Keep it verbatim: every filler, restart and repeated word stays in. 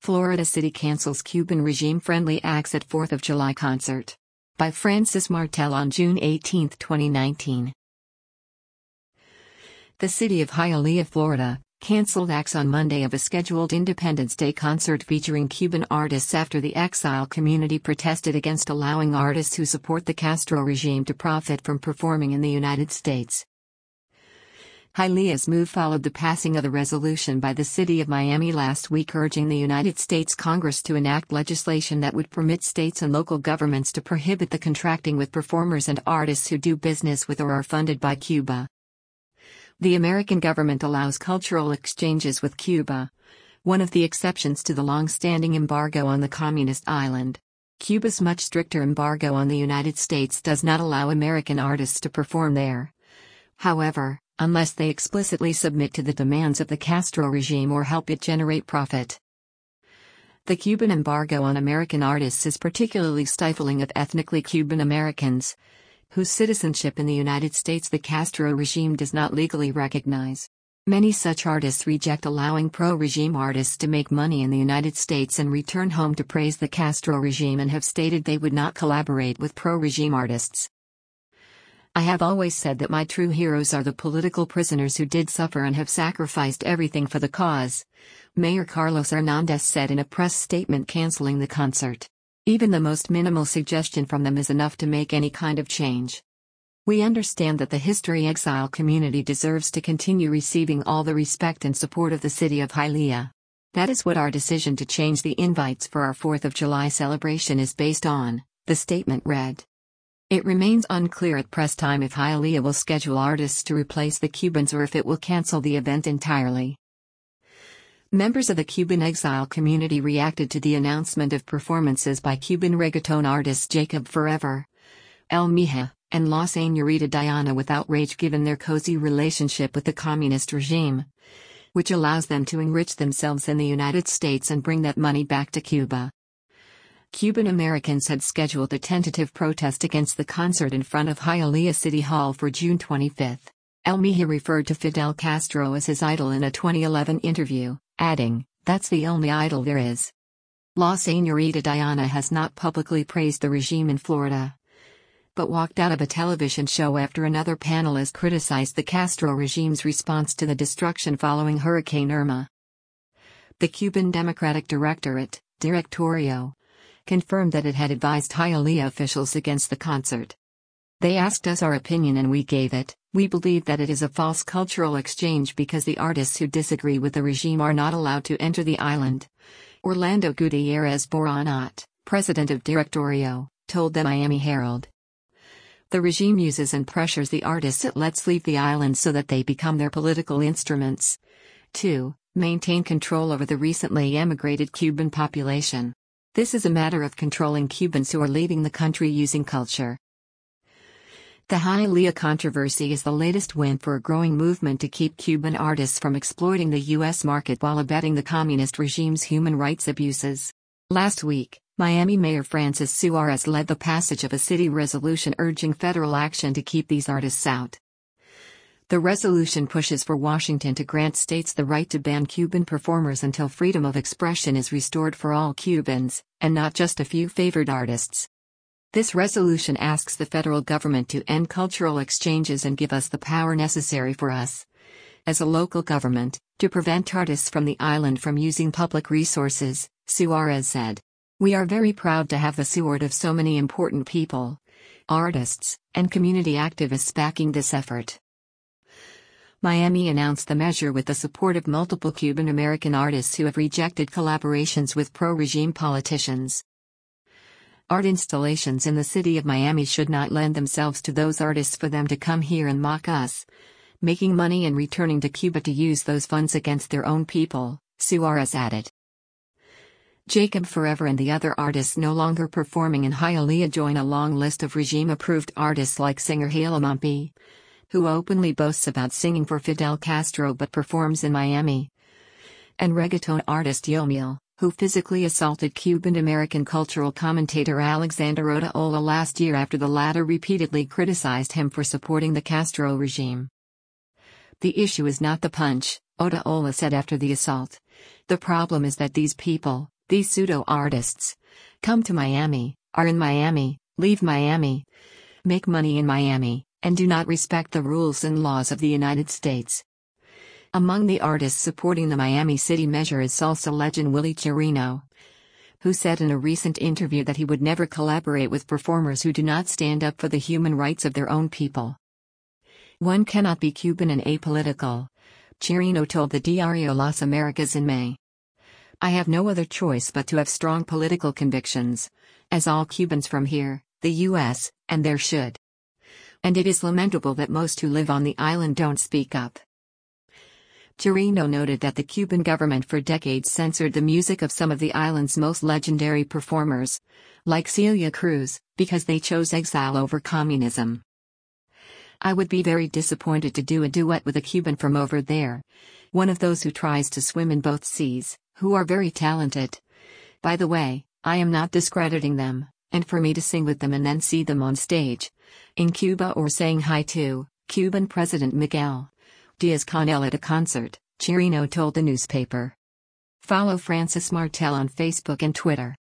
Florida City cancels Cuban regime-friendly acts at fourth of July concert. By Francis Martel on June eighteenth, twenty nineteen. The city of Hialeah, Florida, canceled acts on Monday of a scheduled Independence Day concert featuring Cuban artists after the exile community protested against allowing artists who support the Castro regime to profit from performing in the United States. Hialeah's move followed the passing of the resolution by the city of Miami last week urging the United States Congress to enact legislation that would permit states and local governments to prohibit the contracting with performers and artists who do business with or are funded by Cuba. The American government allows cultural exchanges with Cuba, one of the exceptions to the long-standing embargo on the communist island. Cuba's much stricter embargo on the United States does not allow American artists to perform there. However, unless they explicitly submit to the demands of the Castro regime or help it generate profit. The Cuban embargo on American artists is particularly stifling of ethnically Cuban Americans, whose citizenship in the United States the Castro regime does not legally recognize. Many such artists reject allowing pro-regime artists to make money in the United States and return home to praise the Castro regime and have stated they would not collaborate with pro-regime artists. I have always said that my true heroes are the political prisoners who did suffer and have sacrificed everything for the cause, Mayor Carlos Hernandez said in a press statement canceling the concert. Even the most minimal suggestion from them is enough to make any kind of change. We understand that the History Exile community deserves to continue receiving all the respect and support of the city of Hialeah. That is what our decision to change the invites for our fourth of July celebration is based on, the statement read. It remains unclear at press time if Hialeah will schedule artists to replace the Cubans or if it will cancel the event entirely. Members of the Cuban exile community reacted to the announcement of performances by Cuban reggaeton artists Jacob Forever, El Mija, and La Señorita Diana with outrage given their cozy relationship with the communist regime, which allows them to enrich themselves in the United States and bring that money back to Cuba. Cuban Americans had scheduled a tentative protest against the concert in front of Hialeah City Hall for June twenty-fifth. El Mija referred to Fidel Castro as his idol in a twenty eleven interview, adding, "That's the only idol there is." La Señorita Diana has not publicly praised the regime in Florida, but walked out of a television show after another panelist criticized the Castro regime's response to the destruction following Hurricane Irma. The Cuban Democratic Directorate, Directorio, confirmed that it had advised Hialeah officials against the concert. They asked us our opinion and we gave it. We believe that it is a false cultural exchange because the artists who disagree with the regime are not allowed to enter the island. Orlando Gutierrez Boronat, president of Directorio, told the Miami Herald. The regime uses and pressures the artists it lets leave the island so that they become their political instruments. two. Maintain control over the recently emigrated Cuban population. This is a matter of controlling Cubans who are leaving the country using culture. The Hialeah controversy is the latest win for a growing movement to keep Cuban artists from exploiting the U S market while abetting the communist regime's human rights abuses. Last week, Miami Mayor Francis Suarez led the passage of a city resolution urging federal action to keep these artists out. The resolution pushes for Washington to grant states the right to ban Cuban performers until freedom of expression is restored for all Cubans, and not just a few favored artists. This resolution asks the federal government to end cultural exchanges and give us the power necessary for us, as a local government, to prevent artists from the island from using public resources, Suarez said. We are very proud to have the support of so many important people, artists, and community activists backing this effort. Miami announced the measure with the support of multiple Cuban American artists who have rejected collaborations with pro-regime politicians. Art installations in the city of Miami should not lend themselves to those artists for them to come here and mock us, making money and returning to Cuba to use those funds against their own people, Suarez added. Jacob Forever and the other artists no longer performing in Hialeah join a long list of regime-approved artists like singer Haile Mampi, who openly boasts about singing for Fidel Castro but performs in Miami, and reggaeton artist Yomil, who physically assaulted Cuban-American cultural commentator Alexander Otaola last year after the latter repeatedly criticized him for supporting the Castro regime. The issue is not the punch, Otaola said after the assault. The problem is that these people, These pseudo-artists come to Miami, are in Miami, leave Miami, make money in Miami, and do not respect the rules and laws of the United States. Among the artists supporting the Miami City measure is salsa legend Willie Chirino, who said in a recent interview that he would never collaborate with performers who do not stand up for the human rights of their own people. One cannot be Cuban and apolitical, Chirino told the Diario Las Americas in May. I have no other choice but to have strong political convictions, as all Cubans from here, the U S, and there should. And it is lamentable that most who live on the island don't speak up. Chirino noted that the Cuban government for decades censored the music of some of the island's most legendary performers, like Celia Cruz, because they chose exile over communism. I would be very disappointed to do a duet with a Cuban from over there, one of those who tries to swim in both seas, who are very talented. By the way, I am not discrediting them, and for me to sing with them and then see them on stage, in Cuba or saying hi to Cuban President Miguel Diaz-Canel at a concert, Chirino told the newspaper. Follow Francis Martel on Facebook and Twitter.